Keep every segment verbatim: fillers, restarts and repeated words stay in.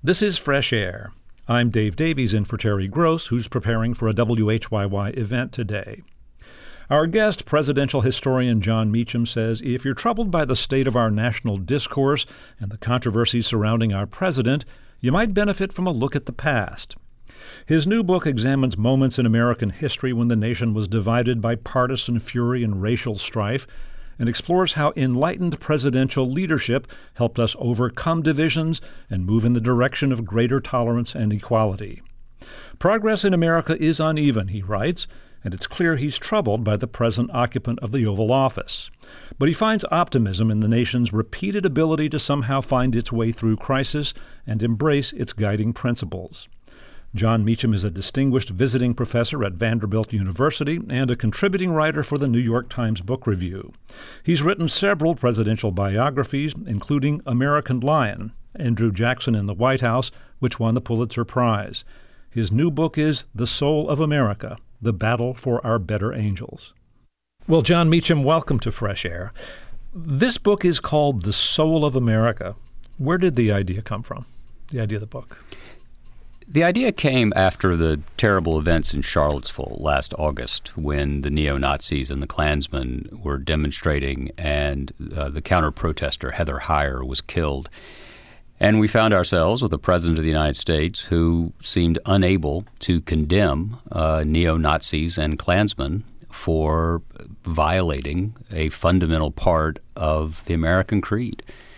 This is Fresh Air. I'm Dave Davies in for Terry Gross, who's preparing for a W H Y Y event today. Our guest, presidential historian Jon Meacham, says if you're troubled by the state of our national discourse and the controversies surrounding our president, you might benefit from a look at the past. His new book examines moments in American history when the nation was divided by partisan fury and racial strife, and explores how enlightened presidential leadership helped us overcome divisions and move in the direction of greater tolerance and equality. Progress in America is uneven, he writes, and it's clear he's troubled by the present occupant of the Oval Office. But he finds optimism in the nation's repeated ability to somehow find its way through crisis and embrace its guiding principles. Jon Meacham is a distinguished visiting professor at Vanderbilt University and a contributing writer for the New York Times Book Review. He's written several presidential biographies, including American Lion, Andrew Jackson in the White House, which won the Pulitzer Prize. His new book is The Soul of America, The Battle for Our Better Angels. Well, Jon Meacham, welcome to Fresh Air. This book is called The Soul of America. Where did the idea come from, the idea of the book? The idea came after the terrible events in Charlottesville last August when the neo-Nazis and the Klansmen were demonstrating and uh, the counter-protester Heather Heyer was killed. And we found ourselves with a president of the United States who seemed unable to condemn uh, neo-Nazis and Klansmen for violating a fundamental part of the American creed.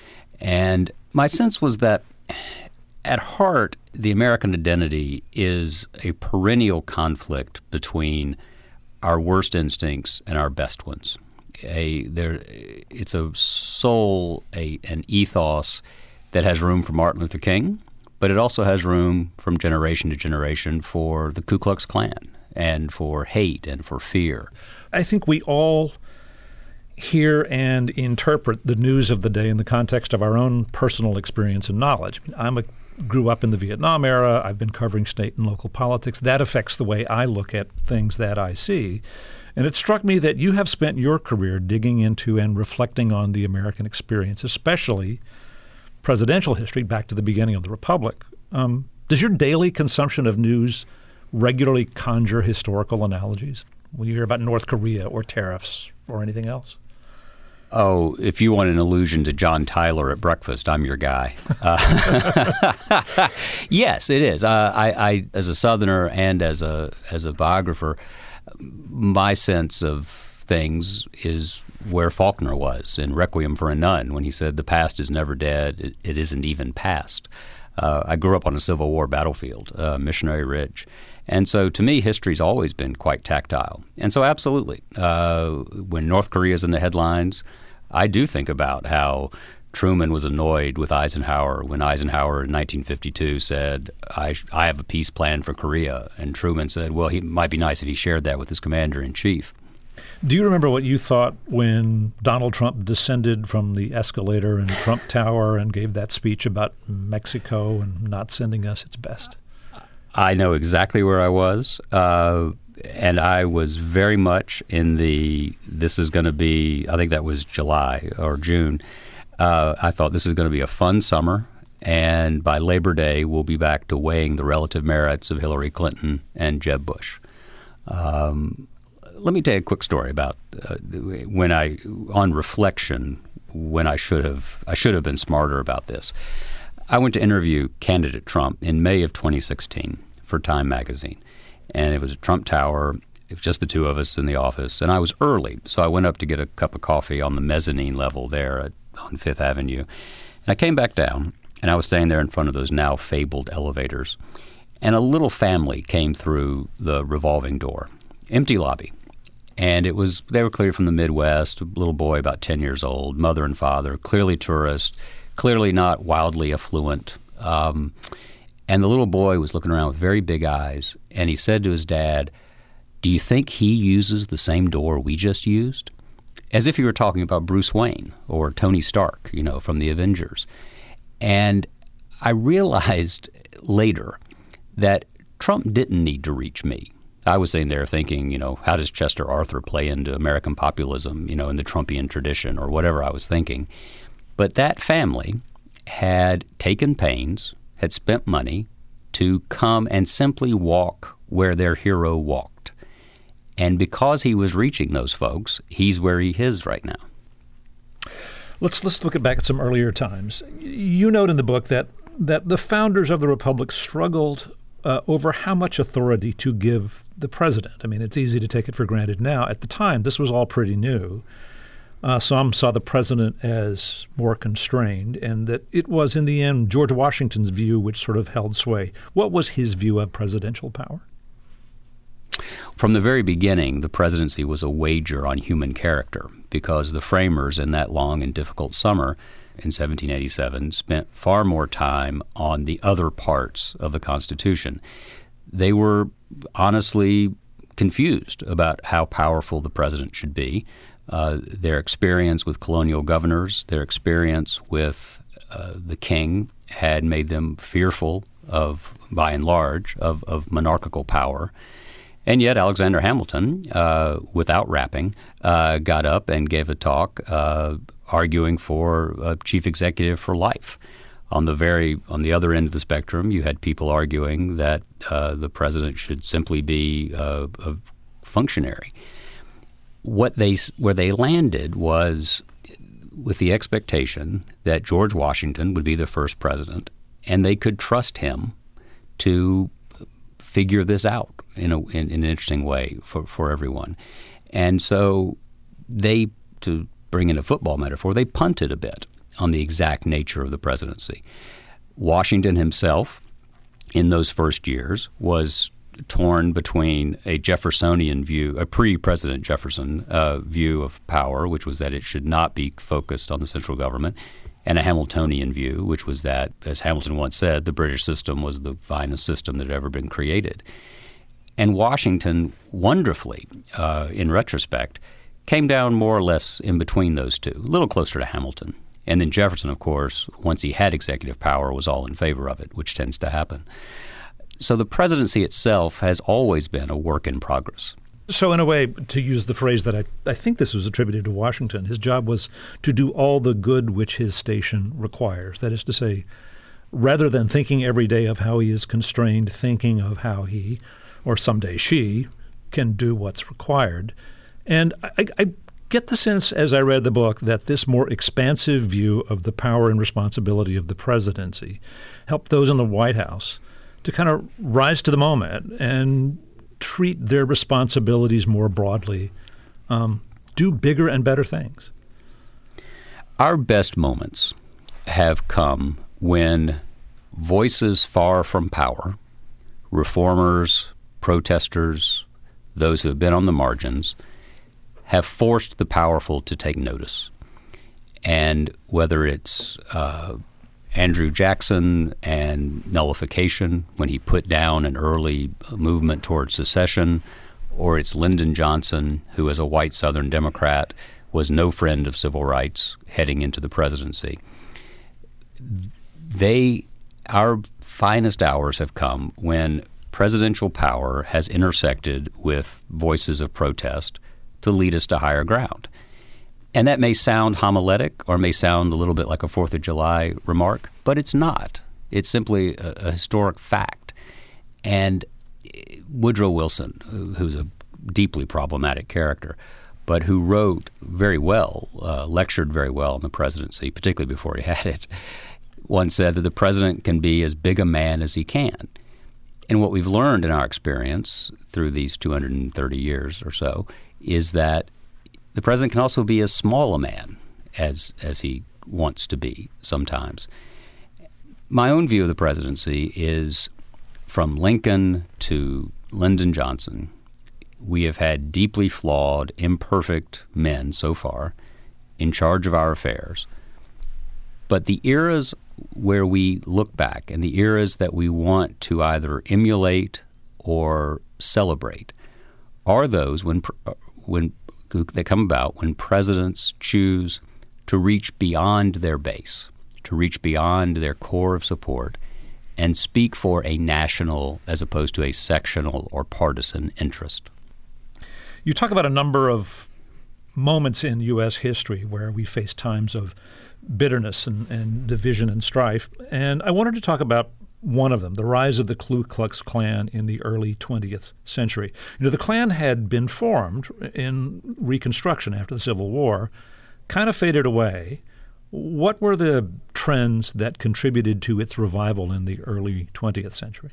And my sense was that at heart, the American identity is a perennial conflict between our worst instincts and our best ones. A, there, it's a soul, a, an ethos that has room for Martin Luther King, but it also has room from generation to generation for the Ku Klux Klan and for hate and for fear. I think we all hear and interpret the news of the day in the context of our own personal experience and knowledge. I'm a grew up in the Vietnam era. I've been covering state and local politics. That affects the way I look at things that I see. And it struck me that you have spent your career digging into and reflecting on the American experience, especially presidential history back to the beginning of the Republic. Um, does your daily consumption of news regularly conjure historical analogies when you hear about North Korea or tariffs or anything else? Oh, if you want an allusion to John Tyler at breakfast, I'm your guy. Uh, yes, it is. Uh, I, I, as a Southerner and as a as a biographer, my sense of things is where Faulkner was in Requiem for a Nun when he said, "The past is never dead; it, it isn't even past." Uh, I grew up on a Civil War battlefield, uh, Missionary Ridge. And so to me, history's always been quite tactile. And so absolutely, uh, when North Korea's in the headlines, I do think about how Truman was annoyed with Eisenhower when Eisenhower in nineteen fifty-two said, I, I have a peace plan for Korea. And Truman said, well, he might be nice if he shared that with his commander-in-chief. Do you remember what you thought when Donald Trump descended from the escalator in Trump Tower and gave that speech about Mexico and not sending us its best? I know exactly where I was, uh, and I was very much in the, this is going to be, I think that was July or June. Uh, I thought this is going to be a fun summer, and by Labor Day, we'll be back to weighing the relative merits of Hillary Clinton and Jeb Bush. Um, let me tell you a quick story about uh, when I, on reflection, when I should have, I should have been smarter about this. I went to interview candidate Trump in May of twenty sixteen for Time magazine, and it was at Trump Tower. It was just the two of us in the office, and I was early, so I went up to get a cup of coffee on the mezzanine level there at, on Fifth Avenue. And I came back down, and I was standing there in front of those now fabled elevators, and a little family came through the revolving door, empty lobby. And it was, they were clearly from the Midwest, a little boy about ten years old, mother and father, clearly tourist, clearly not wildly affluent. Um, and the little boy was looking around with very big eyes, and he said to his dad, do you think he uses the same door we just used? As if he were talking about Bruce Wayne or Tony Stark, you know, from the Avengers. And I realized later that Trump didn't need to reach me. I was sitting there thinking, you know, how does Chester Arthur play into American populism, you know, in the Trumpian tradition or whatever I was thinking. But that family had taken pains had spent money to come and simply walk where their hero walked. And because he was reaching those folks, he's where he is right now. Let's let's look back at some earlier times. You note in the book that that the founders of the republic struggled uh, over how much authority to give the president. I mean, it's easy to take it for granted now. At the time, this was all pretty new. Uh, some saw the president as more constrained, and that it was, in the end, George Washington's view which sort of held sway. What was his view of presidential power? From the very beginning, the presidency was a wager on human character, because the framers in that long and difficult summer in seventeen eighty-seven spent far more time on the other parts of the Constitution. They were honestly confused about how powerful the president should be. Uh, their experience with colonial governors, their experience with uh, the king had made them fearful of, by and large, of, of monarchical power. And yet Alexander Hamilton, uh, without rapping, uh, got up and gave a talk uh, arguing for a chief executive for life. On the very on the other end of the spectrum, you had people arguing that uh, the president should simply be uh, a functionary. What they where they landed was with the expectation that George Washington would be the first president, and they could trust him to figure this out in, a, in, in an interesting way for, for everyone. And so they, to bring in a football metaphor, they punted a bit on the exact nature of the presidency. Washington himself, in those first years, was torn between a Jeffersonian view, a pre-President Jefferson uh, view of power, which was that it should not be focused on the central government, and a Hamiltonian view, which was that, as Hamilton once said, the British system was the finest system that had ever been created. And Washington, wonderfully, uh, in retrospect, came down more or less in between those two, a little closer to Hamilton. And then Jefferson, of course, once he had executive power, was all in favor of it, which tends to happen. So the presidency itself has always been a work in progress. So in a way, to use the phrase that I, I think this was attributed to Washington, his job was to do all the good which his station requires. That is to say, rather than thinking every day of how he is constrained, thinking of how he, or someday she, can do what's required. And I, I get the sense, as I read the book, that this more expansive view of the power and responsibility of the presidency helped those in the White House to kind of rise to the moment and treat their responsibilities more broadly, um, do bigger and better things. Our best moments have come when voices far from power, reformers, protesters, those who have been on the margins, have forced the powerful to take notice. And whether it's uh, Andrew Jackson and nullification, when he put down an early movement towards secession, or it's Lyndon Johnson, who as a white Southern Democrat was no friend of civil rights heading into the presidency. They, our finest hours have come when presidential power has intersected with voices of protest to lead us to higher ground. And that may sound homiletic or may sound a little bit like a Fourth of July remark, but it's not. It's simply a, a historic fact. And Woodrow Wilson, who's a deeply problematic character, but who wrote very well, uh, lectured very well on the presidency, particularly before he had it, once said that the president can be as big a man as he can. And what we've learned in our experience through these two hundred thirty years or so is that the president can also be as small a man as as he wants to be sometimes. My own view of the presidency is from Lincoln to Lyndon Johnson, we have had deeply flawed, imperfect men so far in charge of our affairs. But the eras where we look back and the eras that we want to either emulate or celebrate are those when when they come about when presidents choose to reach beyond their base, to reach beyond their core of support, and speak for a national as opposed to a sectional or partisan interest. You talk about a number of moments in U S history where we face times of bitterness and, and division and strife. And I wanted to talk about one of them, the rise of the Ku Klux Klan in the early twentieth century. You know, the Klan had been formed in Reconstruction after the Civil War, kind of faded away. What were the trends that contributed to its revival in the early twentieth century?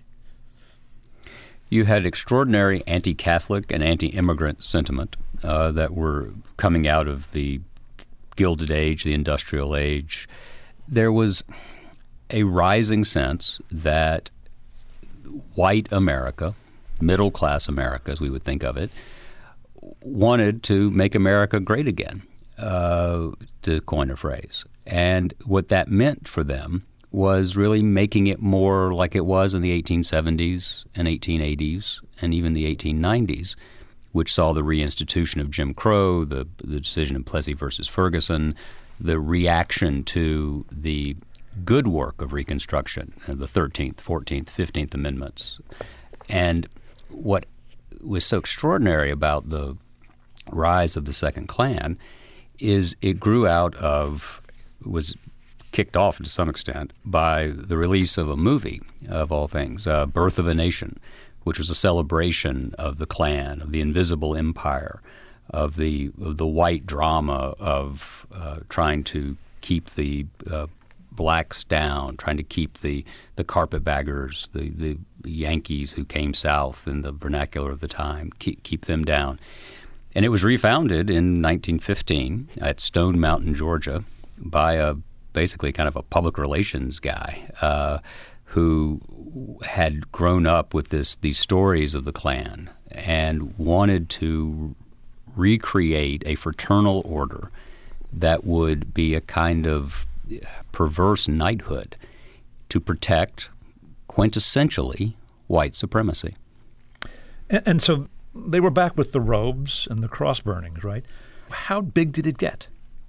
You had extraordinary anti-Catholic and anti-immigrant sentiment uh, that were coming out of the Gilded Age, the Industrial Age. There was a rising sense that white America, middle-class America, as we would think of it, wanted to make America great again, uh, to coin a phrase. And what that meant for them was really making it more like it was in the eighteen seventies and eighteen eighties and even the eighteen nineties, which saw the reinstitution of Jim Crow, the, the decision in Plessy versus Ferguson, the reaction to the good work of Reconstruction, the thirteenth, fourteenth, fifteenth Amendments. And what was so extraordinary about the rise of the Second Klan is it grew out of, was kicked off to some extent by the release of a movie, of all things, uh, Birth of a Nation, which was a celebration of the Klan, of the invisible empire, of the of the white drama of uh, trying to keep the uh, blacks down, trying to keep the, the carpetbaggers, the, the Yankees who came south in the vernacular of the time, keep, keep them down. And it was refounded in nineteen fifteen at Stone Mountain, Georgia, by a basically kind of a public relations guy uh, who had grown up with this these stories of the Klan and wanted to recreate a fraternal order that would be a kind of perverse knighthood to protect quintessentially white supremacy. And, and so they were back with the robes and the cross burnings, right? How big did it get?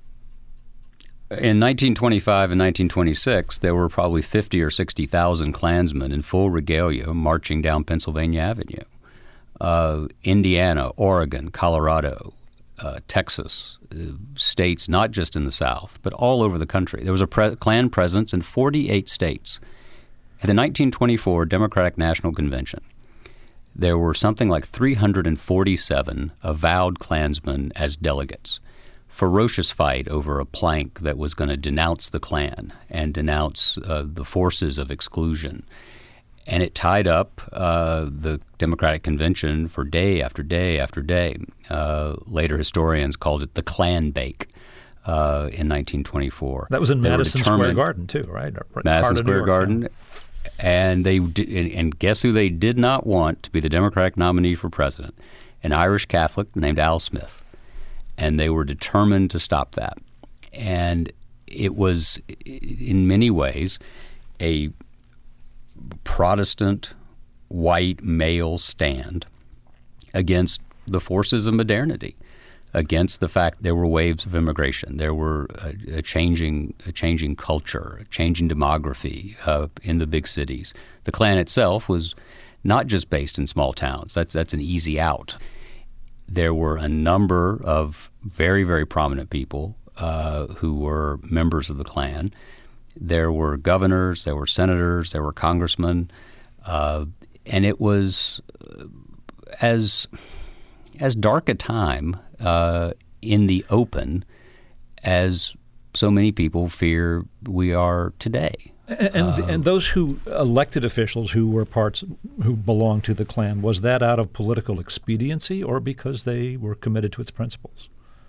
In nineteen twenty-five and nineteen twenty-six, there were probably fifty or sixty thousand Klansmen in full regalia marching down Pennsylvania Avenue. Uh, Indiana, Oregon, Colorado, uh, Texas, uh, states not just in the South, but all over the country. There was a pre- Klan presence in forty-eight states. At the nineteen twenty-four Democratic National Convention, there were something like three hundred forty-seven avowed Klansmen as delegates. Ferocious fight over a plank that was going to denounce the Klan and denounce uh, the forces of exclusion. And it tied up uh, the Democratic Convention for day after day after day. Uh, later historians called it the Klan bake uh, in nineteen twenty-four. That was in they Madison Square Garden too, right? Madison Square Garden. Yeah. And they did, and guess who they did not want to be the Democratic nominee for president? An Irish Catholic named Al Smith. And they were determined to stop that. And it was, in many ways, a Protestant white male stand against the forces of modernity, against the fact there were waves of immigration, there were a, a changing, a changing culture, a changing demography uh, in the big cities. The Klan itself was not just based in small towns. That's that's an easy out. There were a number of very, very prominent people uh, who were members of the Klan. There were governors, there were senators, there were congressmen, uh, and it was as as dark a time uh, in the open as so many people fear we are today. And and, um, and those who elected officials who were parts who belonged to the Klan, was that out of political expediency or because they were committed to its principles?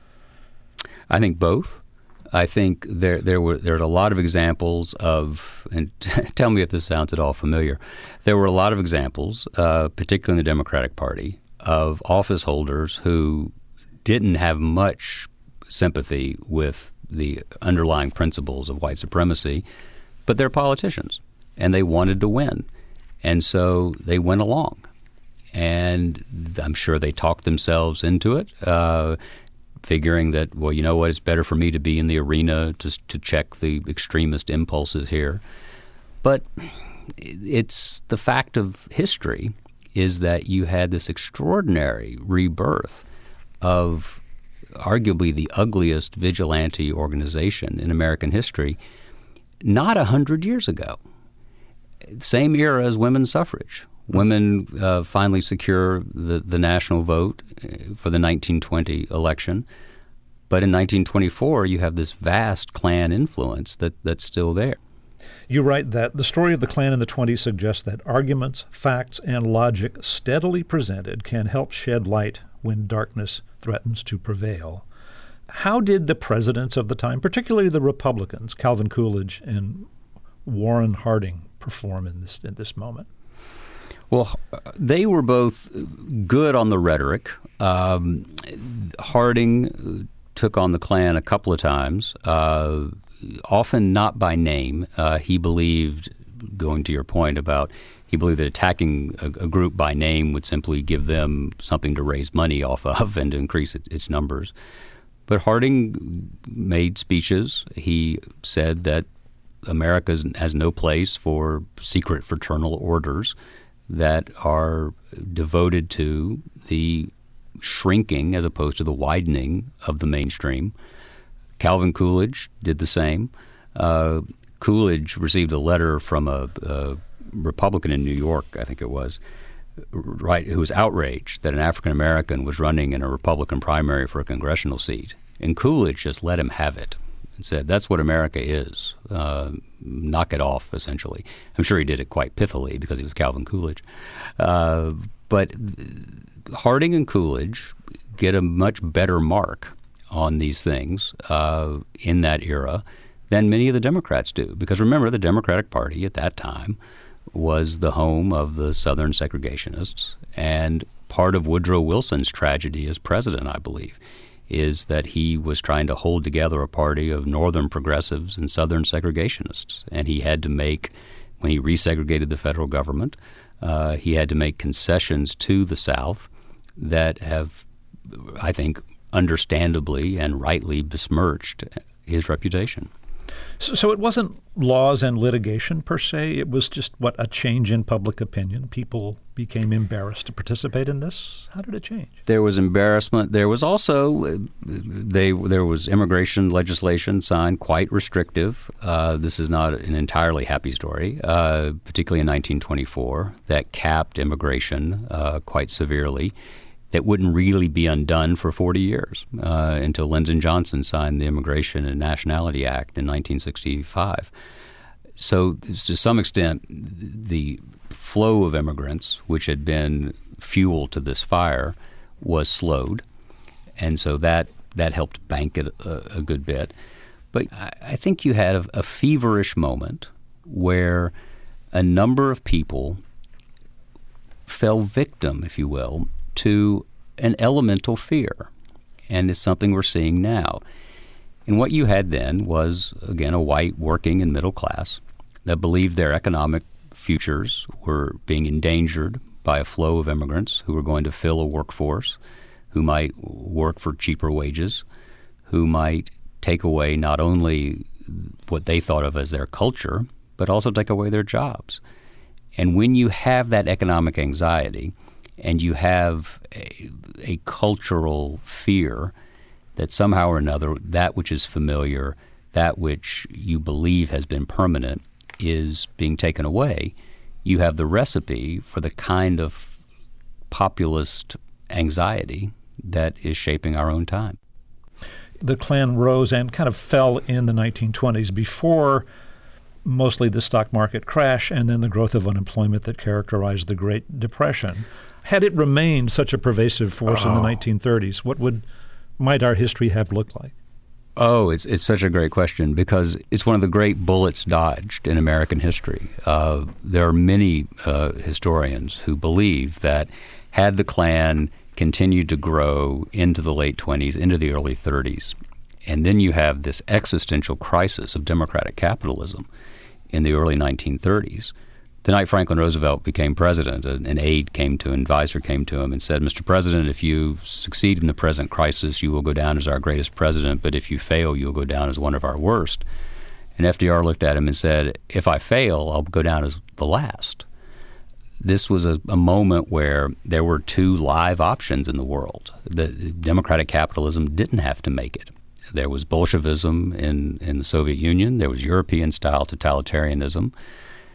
I think both. I think there there were there are a lot of examples of, and tell me if this sounds at all familiar. There were a lot of examples, uh, particularly in the Democratic Party, of office holders who didn't have much sympathy with the underlying principles of white supremacy, but they're politicians, and they wanted to win. And so they went along. And I'm sure they talked themselves into it, uh, figuring that, well, you know what, it's better for me to be in the arena to, to check the extremist impulses here. But it's the fact of history is that you had this extraordinary rebirth of arguably the ugliest vigilante organization in American history not a hundred years ago. Same era as women's suffrage. Women uh, finally secure the, the national vote for the nineteen twenty election. But in nineteen twenty-four, you have this vast Klan influence that, that's still there. You write that the story of the Klan in the twenties suggests that arguments, facts, and logic steadily presented can help shed light when darkness threatens to prevail. How did the presidents of the time, particularly the Republicans, Calvin Coolidge and Warren Harding, perform in this in this moment? Well, they were both good on the rhetoric. Um, Harding took on the Klan a couple of times, uh, often not by name. Uh, he believed, going to your point about, he believed that attacking a, a group by name would simply give them something to raise money off of and to increase it, its numbers. But Harding made speeches. He said that America has no place for secret fraternal orders that are devoted to the shrinking as opposed to the widening of the mainstream. Calvin Coolidge did the same. Uh, Coolidge received a letter from a, a Republican in New York, I think it was, right, who was outraged that an African American was running in a Republican primary for a congressional seat. And Coolidge just let him have it and said, that's what America is. Uh, knock it off, essentially. I'm sure he did it quite pithily because he was Calvin Coolidge. Uh, but Harding and Coolidge get a much better mark on these things uh, in that era than many of the Democrats do. Because remember, the Democratic Party at that time was the home of the Southern segregationists. And part of Woodrow Wilson's tragedy as president, I believe, is that he was trying to hold together a party of Northern progressives and Southern segregationists. And he had to make, when he resegregated the federal government, uh, he had to make concessions to the South that have, I think, understandably and rightly besmirched his reputation. So, so it wasn't laws and litigation per se. It was just, what, a change in public opinion? People became embarrassed to participate in this? How did it change? There was embarrassment. There was also, they there was immigration legislation signed, quite restrictive. Uh, this is not an entirely happy story, uh, particularly in nineteen twenty-four, that capped immigration uh, quite severely. That wouldn't really be undone for forty years uh, until Lyndon Johnson signed the Immigration and Nationality Act in nineteen sixty-five. So to some extent, the flow of immigrants, which had been fuel to this fire, was slowed. And so that, that helped bank it a, a good bit. But I, I think you had a, a feverish moment where a number of people fell victim, if you will, to an elemental fear, and it's something we're seeing now. And what you had then was, again, a white working and middle class that believed their economic futures were being endangered by a flow of immigrants who were going to fill a workforce, who might work for cheaper wages, who might take away not only what they thought of as their culture, but also take away their jobs. And when you have that economic anxiety, and you have a, a cultural fear that somehow or another that which is familiar, that which you believe has been permanent, is being taken away, you have the recipe for the kind of populist anxiety that is shaping our own time. The Klan rose and kind of fell in the nineteen twenties before mostly the stock market crash and then the growth of unemployment that characterized the Great Depression. Had it remained such a pervasive force oh. in the nineteen thirties, what would might our history have looked like? Oh, it's it's such a great question because it's one of the great bullets dodged in American history. Uh, there are many uh, historians who believe that had the Klan continued to grow into the late twenties, into the early thirties, and then you have this existential crisis of democratic capitalism in the early nineteen thirties. The night Franklin Roosevelt became president, an aide came to, an advisor came to him and said, Mister President, if you succeed in the present crisis, you will go down as our greatest president, but if you fail, you'll go down as one of our worst. And F D R looked at him and said, if I fail, I'll go down as the last. This was a, a moment where there were two live options in the world. The democratic capitalism didn't have to make it. There was Bolshevism in, in the Soviet Union. There was European-style totalitarianism.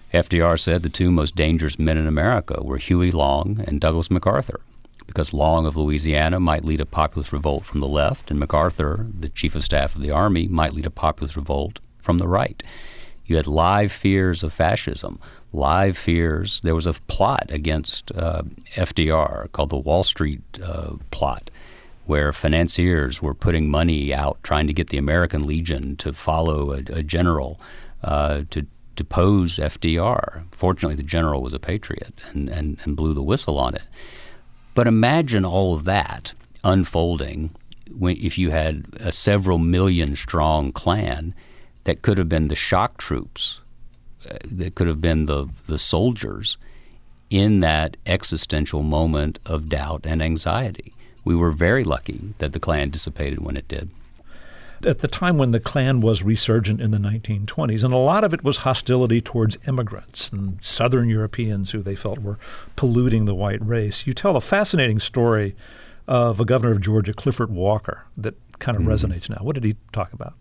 F D R said the two most dangerous men in America were Huey Long and Douglas MacArthur, because Long of Louisiana might lead a populist revolt from the left, and MacArthur, the chief of staff of the Army, might lead a populist revolt from the right. You had live fears of fascism, live fears. There was a plot against uh, F D R called the Wall Street uh, plot, where financiers were putting money out trying to get the American Legion to follow a, a general uh, to depose F D R. Fortunately, the general was a patriot and, and, and blew the whistle on it. But imagine all of that unfolding when, if you had a several million strong Klan that could have been the shock troops, uh, that could have been the, the soldiers in that existential moment of doubt and anxiety. We were very lucky that the Klan dissipated when it did. At the time when the Klan was resurgent in the nineteen twenties, and a lot of it was hostility towards immigrants and Southern Europeans who they felt were polluting the white race, you tell a fascinating story of a governor of Georgia, Clifford Walker, that kind of mm-hmm. resonates now. What did he talk about?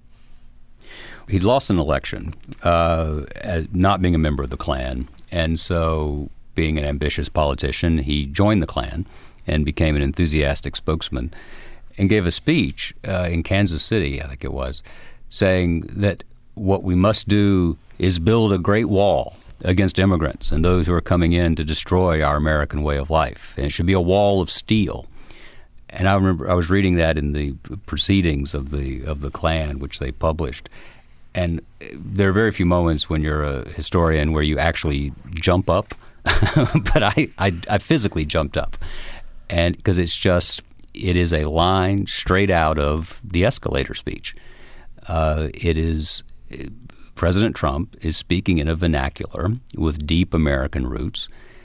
He'd lost an election, uh, as not being a member of the Klan, and so being an ambitious politician, he joined the Klan and became an enthusiastic spokesman, and gave a speech uh, in Kansas City, I think it was, saying that what we must do is build a great wall against immigrants and those who are coming in to destroy our American way of life. And it should be a wall of steel. And I remember I was reading that in the proceedings of the of the Klan, which they published. And there are very few moments when you're a historian where you actually jump up. But I, I, I physically jumped up. And because it's just... It is a line straight out of the escalator speech. Uh, it is President Trump is speaking in a vernacular with deep American roots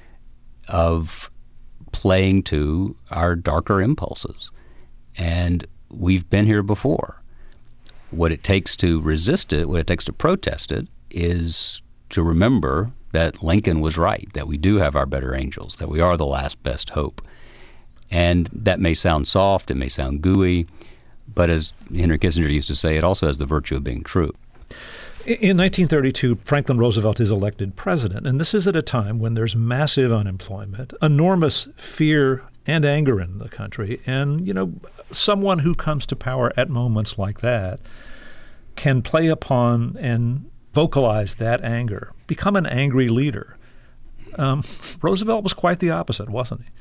of playing to our darker impulses. And we've been here before. What it takes to resist it, what it takes to protest it, is to remember that Lincoln was right, that we do have our better angels, that we are the last best hope. And that may sound soft, it may sound gooey, but as Henry Kissinger used to say, it also has the virtue of being true. In nineteen thirty-two, Franklin Roosevelt is elected president, and this is at a time when there's massive unemployment, enormous fear and anger in the country, and, you know, someone who comes to power at moments like that can play upon and vocalize that anger, become an angry leader. Um, Roosevelt was quite the opposite, wasn't he?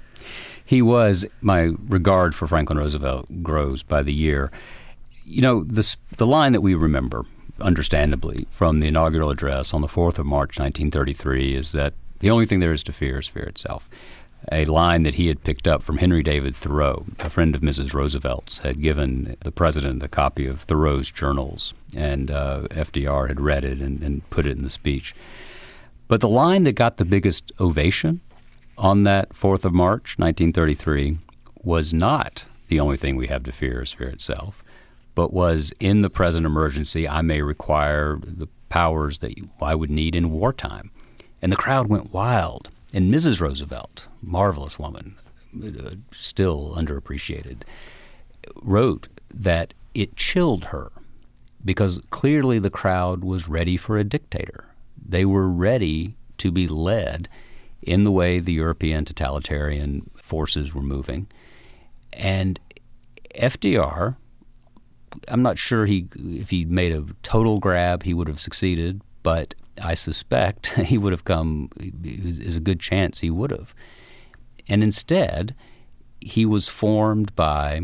He was. My regard for Franklin Roosevelt grows by the year. You know, this, the line that we remember, understandably, from the inaugural address on the fourth of March, nineteen thirty-three, is that the only thing there is to fear is fear itself. A line that he had picked up from Henry David Thoreau, a friend of Missus Roosevelt's, had given the president a copy of Thoreau's journals, and uh, F D R had read it and, and put it in the speech. But the line that got the biggest ovation on that fourth of March, nineteen thirty-three, was not the only thing we have to fear is fear itself, but was, in the present emergency, I may require the powers that I would need in wartime. And the crowd went wild. And Missus Roosevelt, marvelous woman, uh, still underappreciated, wrote that it chilled her because clearly the crowd was ready for a dictator. They were ready to be led in the way the European totalitarian forces were moving. And F D R, I'm not sure he if he made a total grab, he would have succeeded, but I suspect he would have come, is a good chance he would have. And instead, he was formed by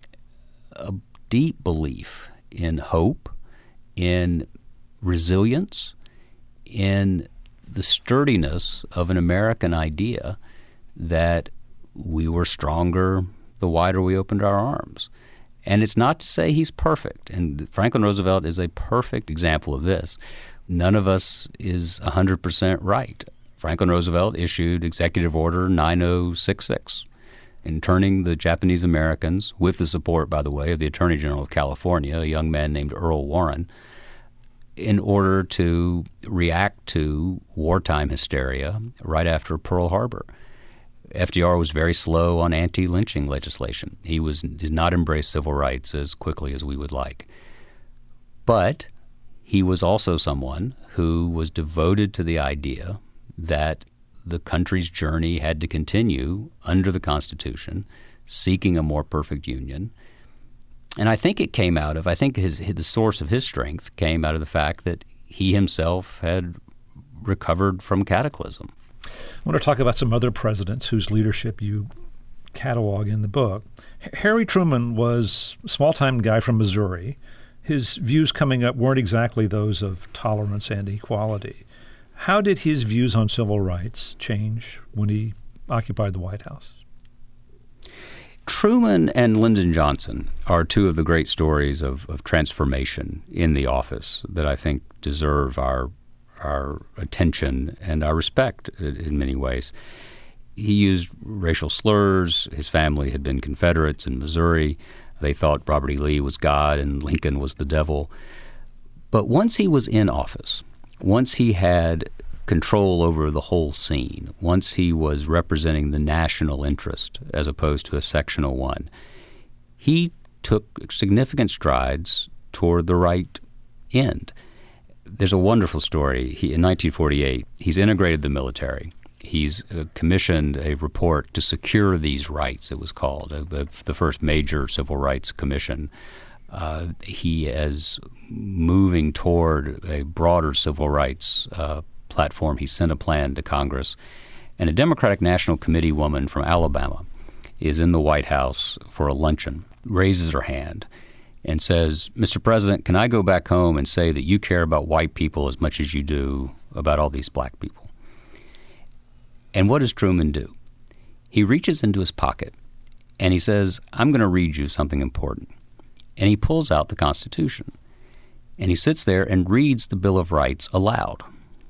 a deep belief in hope, in resilience, in the sturdiness of an American idea that we were stronger the wider we opened our arms. And it's not to say he's perfect, and Franklin Roosevelt is a perfect example of this. None of us is one hundred percent right. Franklin Roosevelt issued Executive Order nine oh six six, interning the Japanese Americans, with the support, by the way, of the Attorney General of California, a young man named Earl Warren, in order to react to wartime hysteria right after Pearl Harbor. F D R was very slow on anti-lynching legislation. He was did not embrace civil rights as quickly as we would like. But he was also someone who was devoted to the idea that the country's journey had to continue under the Constitution, seeking a more perfect union. And I think it came out of, I think his, his the source of his strength came out of the fact that he himself had recovered from cataclysm. I want to talk about some other presidents whose leadership you catalog in the book. Harry Truman was a small-time guy from Missouri. His views coming up weren't exactly those of tolerance and equality. How did his views on civil rights change when he occupied the White House? Truman and Lyndon Johnson are two of the great stories of, of transformation in the office that I think deserve our our attention and our respect in many ways. He used racial slurs. His family had been Confederates in Missouri. They thought Robert E. Lee was God and Lincoln was the devil. But once he was in office, once he had control over the whole scene, once he was representing the national interest as opposed to a sectional one, he took significant strides toward the right end. There's a wonderful story. He, in nineteen forty-eight, he's integrated the military. He's uh, commissioned a report to secure these rights, it was called, uh, the first major civil rights commission. Uh, he is moving toward a broader civil rights uh, platform. He sent a plan to Congress. And a Democratic National Committee woman from Alabama is in the White House for a luncheon, raises her hand, and says, "Mister President, can I go back home and say that you care about white people as much as you do about all these black people?" And what does Truman do? He reaches into his pocket and he says, "I'm going to read you something important." And he pulls out the Constitution and he sits there and reads the Bill of Rights aloud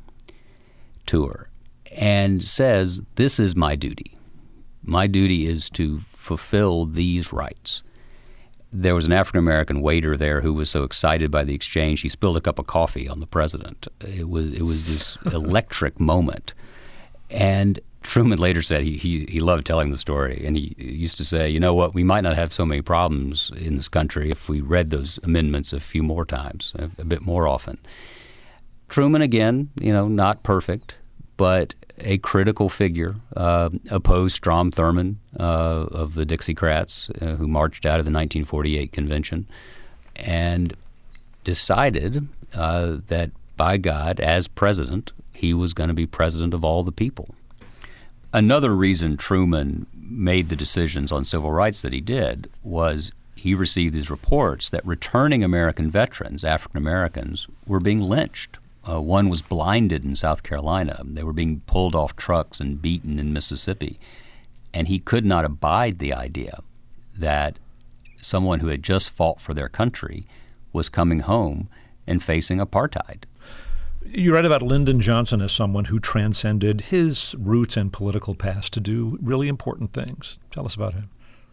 to her and says, "This is my duty. My duty is to fulfill these rights." There was an African-American waiter there who was so excited by the exchange, he spilled a cup of coffee on the president. It was it was this electric moment. And Truman later said he, he he loved telling the story, and he used to say, "You know what, we might not have so many problems in this country if we read those amendments a few more times, a, a bit more often." Truman, again, you know, not perfect, but a critical figure, uh, opposed Strom Thurmond uh, of the Dixiecrats, uh, who marched out of the nineteen forty-eight convention, and decided uh, that, by God, as president, he was going to be president of all the people. Another reason Truman made the decisions on civil rights that he did was he received these reports that returning American veterans, African Americans, were being lynched. Uh, one was blinded in South Carolina. They were being pulled off trucks and beaten in Mississippi. And he could not abide the idea that someone who had just fought for their country was coming home and facing apartheid. You write about Lyndon Johnson as someone who transcended his roots and political past to do really important things. Tell us about him.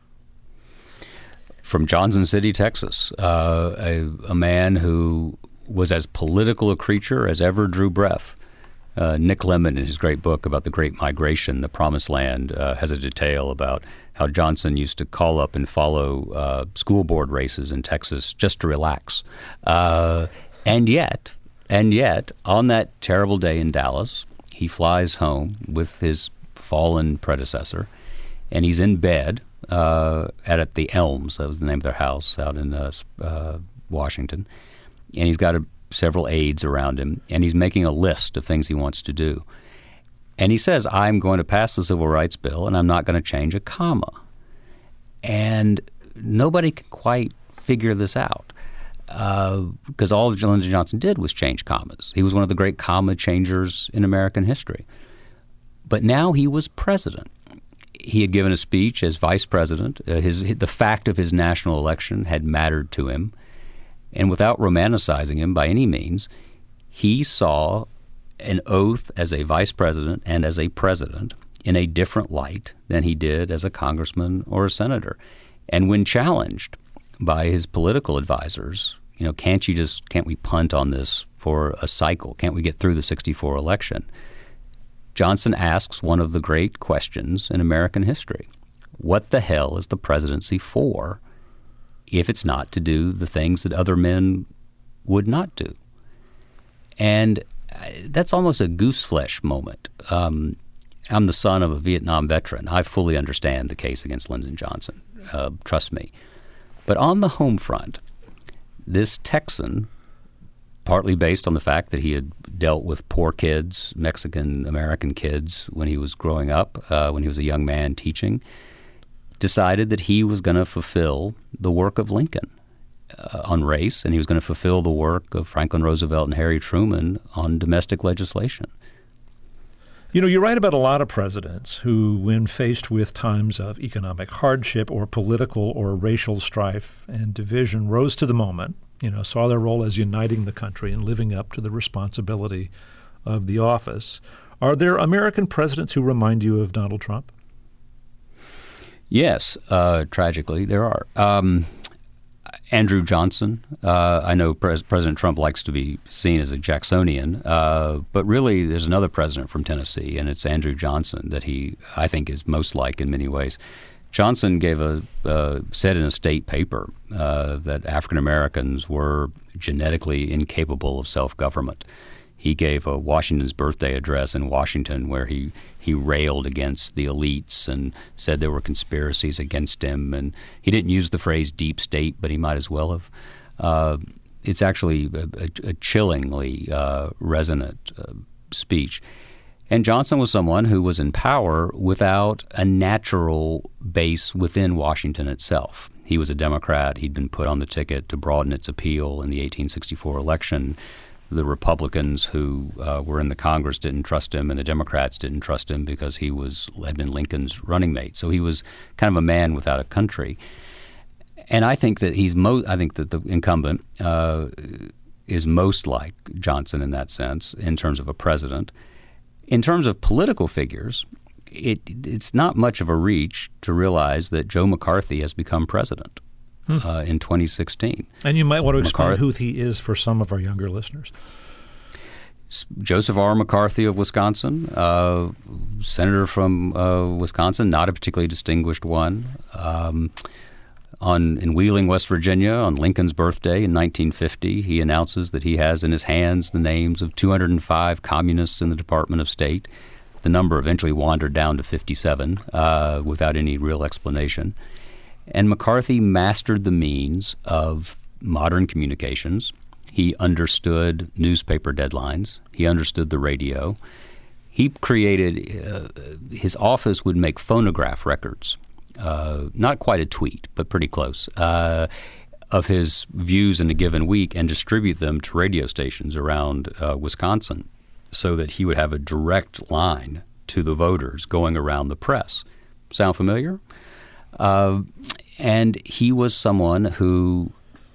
From Johnson City, Texas, uh, a, a man who was as political a creature as ever drew breath. Uh, Nick Lemon, in his great book about the Great Migration, The Promised Land, uh, has a detail about how Johnson used to call up and follow uh, school board races in Texas just to relax. Uh, and yet, and yet, on that terrible day in Dallas, he flies home with his fallen predecessor, and he's in bed uh, at, at the Elms, that was the name of their house out in uh, uh, Washington. And he's got a, several aides around him, and he's making a list of things he wants to do. And he says, "I'm going to pass the Civil Rights Bill, and I'm not going to change a comma." And nobody can quite figure this out, because uh, all Lyndon Johnson did was change commas. He was one of the great comma changers in American history. But now he was president. He had given a speech as vice president. Uh, his, the fact of his national election had mattered to him. And without romanticizing him by any means, he saw an oath as a vice president and as a president in a different light than he did as a congressman or a senator. And when challenged by his political advisors, you know, can't you just, can't we punt on this for a cycle? Can't we get through the sixty-four election? Johnson asks one of the great questions in American history. What the hell is the presidency for if it's not to do the things that other men would not do? And that's almost a gooseflesh moment. Um, I'm the son of a Vietnam veteran. I fully understand the case against Lyndon Johnson. Uh, trust me. But on the home front, this Texan, partly based on the fact that he had dealt with poor kids, Mexican-American kids, when he was growing up, uh, when he was a young man teaching, decided that he was going to fulfill the work of Lincoln uh, on race, and he was going to fulfill the work of Franklin Roosevelt and Harry Truman on domestic legislation. You know, you write about a lot of presidents who, when faced with times of economic hardship or political or racial strife and division, rose to the moment, you know, saw their role as uniting the country and living up to the responsibility of the office. Are there American presidents who remind you of Donald Trump? Yes, uh, tragically, there are. Um, Andrew Johnson. Uh, I know Pres- President Trump likes to be seen as a Jacksonian, uh, but really there's another president from Tennessee, and it's Andrew Johnson that he, I think, is most like in many ways. Johnson gave a uh, said in a state paper uh, that African Americans were genetically incapable of self-government. He gave a Washington's birthday address in Washington where he, he railed against the elites and said there were conspiracies against him. And he didn't use the phrase deep state, but he might as well have. Uh, it's actually a, a, a chillingly uh, resonant uh, speech. And Johnson was someone who was in power without a natural base within Washington itself. He was a Democrat. He'd been put on the ticket to broaden its appeal in the eighteen sixty-four election. The Republicans who uh, were in the Congress didn't trust him, and the Democrats didn't trust him because he was had been Lincoln's running mate. So he was kind of a man without a country. And I think that he's mo- I think that the incumbent uh, is most like Johnson in that sense, in terms of a president. In terms of political figures, it, it's not much of a reach to realize that Joe McCarthy has become president. Hmm. Uh, in twenty sixteen. And you might want to explain McCarthy, who he is for some of our younger listeners. Joseph R. McCarthy of Wisconsin, uh, senator from uh, Wisconsin, not a particularly distinguished one. Um, on in Wheeling, West Virginia, on Lincoln's birthday in nineteen fifty, he announces that he has in his hands the names of two hundred five communists in the Department of State. The number eventually wandered down to fifty-seven uh, without any real explanation. And McCarthy mastered the means of modern communications. He understood newspaper deadlines. He understood the radio. He created, uh, his office would make phonograph records, uh, not quite a tweet, but pretty close, uh, of his views in a given week and distribute them to radio stations around uh, Wisconsin so that he would have a direct line to the voters going around the press. Sound familiar? Uh, and he was someone who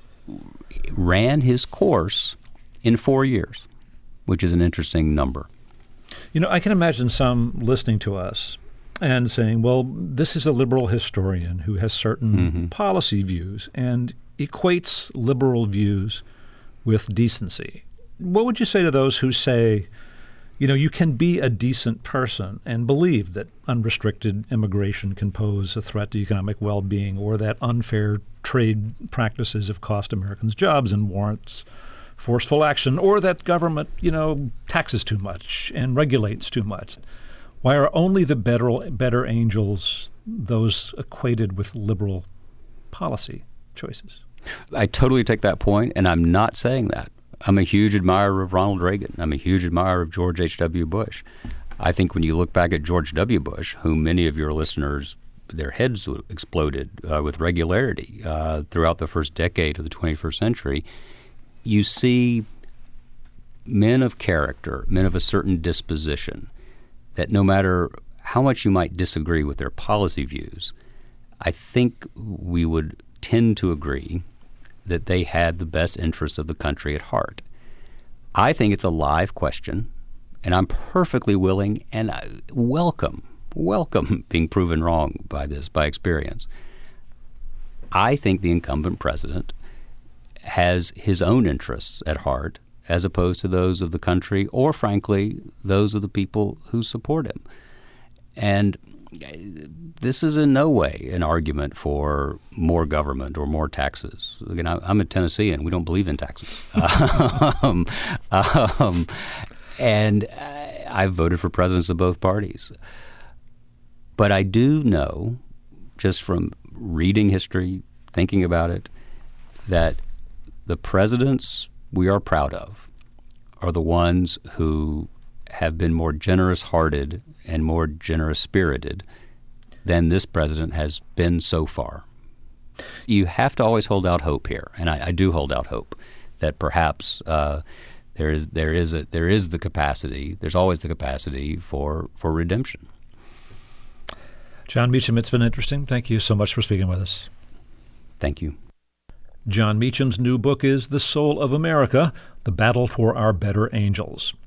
ran his course in four years, which is an interesting number. You know, I can imagine some listening to us and saying, well, this is a liberal historian who has certain mm-hmm. policy views and equates liberal views with decency. What would you say to those who say, you know, you can be a decent person and believe that unrestricted immigration can pose a threat to economic well-being, or that unfair trade practices have cost Americans jobs and warrants forceful action, or that government, you know, taxes too much and regulates too much? Why are only the better, better angels those equated with liberal policy choices? I totally take that point, and I'm not saying that. I'm a huge admirer of Ronald Reagan. I'm a huge admirer of George H W. Bush. I think when you look back at George W. Bush, whom many of your listeners, their heads exploded uh, with regularity uh, throughout the first decade of the twenty-first century, you see men of character, men of a certain disposition, that no matter how much you might disagree with their policy views, I think we would tend to agree that they had the best interests of the country at heart. I think it's a live question, and I'm perfectly willing and I welcome, welcome being proven wrong by this, by experience. I think the incumbent president has his own interests at heart as opposed to those of the country or, frankly, those of the people who support him. And this is in no way an argument for more government or more taxes. Again, I, I'm a Tennessean. We don't believe in taxes. um, um, and I, I've voted for presidents of both parties. But I do know, just from reading history, thinking about it, that the presidents we are proud of are the ones who have been more generous-hearted and more generous-spirited than this president has been so far. You have to always hold out hope here, and I, I do hold out hope that perhaps uh, there is there is a there is the capacity. There's always the capacity for for redemption. Jon Meacham, it's been interesting. Thank you so much for speaking with us. Thank you. Jon Meacham's new book is The Soul of America: The Battle for Our Better Angels.